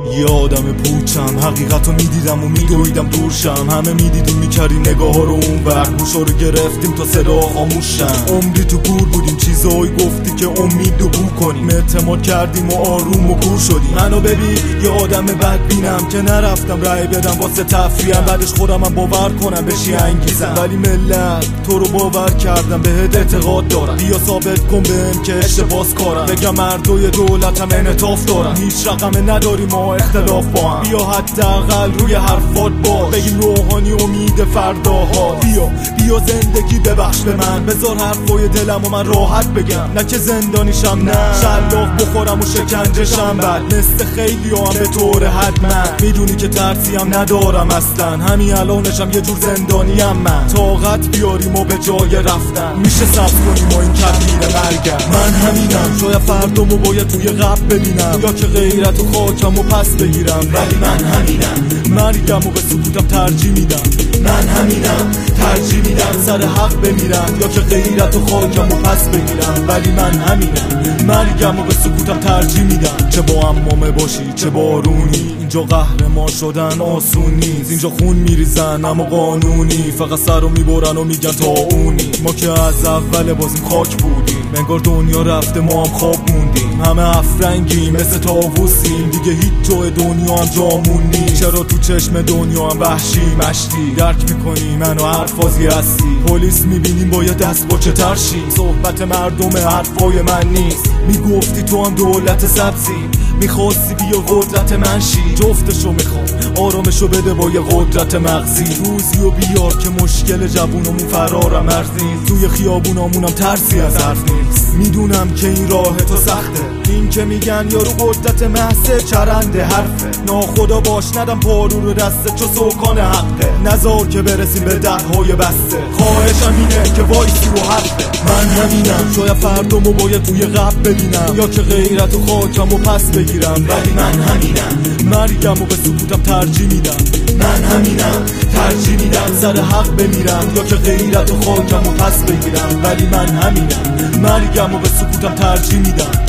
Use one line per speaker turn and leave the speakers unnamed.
یه آدم پوچم، حقیقتو میدیدم و میدویدم دورشم. همه میدیدیم میکردیم نگاه ها رو اون ور، گوشا رو گرفتیم تا صدا خاموشم. عمری تو گور بودیم، چیزایی گفتی که امید رو بو کنیم. اعتماد کردیم و آروم و کور شدیم. منو ببین یه آدم بدبینم که نرفتم رای بدم واسه تفریحم. بعدش خودم هم باور کنم بشی انگیزم، ولی ملت تو رو باور کردم، بهت اعتقاد دارم. بیا ثابت کن بهم که اشتباس کارم، بگم مردای دولتم انعطاف دارم. هیچ رقم نداریم ما اختلاف با هم. بیا حداقل روی حرفات باش، بگیم روحانی امید فرداها. بیا زندگی ببخش به من، بذار حرفای دلم و من راحت بگم. نه که زندانیشم، نه شلاق بخورم و شکنجهشم. بعد مثل خیلی هم به طور حتما میدونی که ترسیم ندارم اصلا. همین الانشم یه جور زندانیم من. طاقت بیاریم و به جای رفتن میشه سبز کنیم و این کبیر مرگم. من همینم، شاید فردامو باید توی قبل ببینم، یا که غیرت و خاکم و پس بگیرم. ولی من همینم، مرگم و به سکوتم ترجیح میدم. من همینم، ترجیح میدم سر حق بمیرم، یا که غیرت و خاکم و پس بگیرم. ولی من همینم، مرگم و به سکوتم ترجیح میدم. چه با عمامه باشی چه بارونی، اینجا قهرمان شدن آسون نیست. اینجا خون میریزن اما قانونی، فقط سر رو میبرن و میگن تا اونی. ما که از اول بازیم خاک بودیم، انگار دنیا رفته ما هم خواب موندیم. همه افرنگیم مثل طاووسیم، دیگه هیچ جای دنیا هم جامون نیست. چرا تو چشم دنیا هم وحشی مشتی، درک میکنی منو حرفازی هستی. پلیس میبینیم باید دست با چه ترشی، صحبت مردم حرفای من نیست. میگفتی تو هم دولت سبزی، میخواستی بیا قدرت منشی. جفتشو میخوام، آرامشو بده با یه قدرت مغزی. روزی و بیار که مشکل جوونمون فرارم مرز نیست. توی خیابونامونم ترسی از حرف نیست. میدونم که این راه تو سخته، این که میگن یارو قدرت محض چرنده حرفه. ناخدا باش ندم پارو رو دسته، چو سوکان حقه. نزار که برسیم به درهای بسته، خواهشم اینه که وایسی رو حرفه. من همینم، شاید فردامو باید توی قبل ببینم، یا که غیرت و خاکم و پس بگیرم. ولی من همینم، مرگم و به سکوتم ترجیح میدم. من همینم، ترجیح میدم سر حق بمیرم، یا که غیرت و خاکم و پس بگیرم. ولی من همینم، مرگم و به سکوتم ترجیح میدم.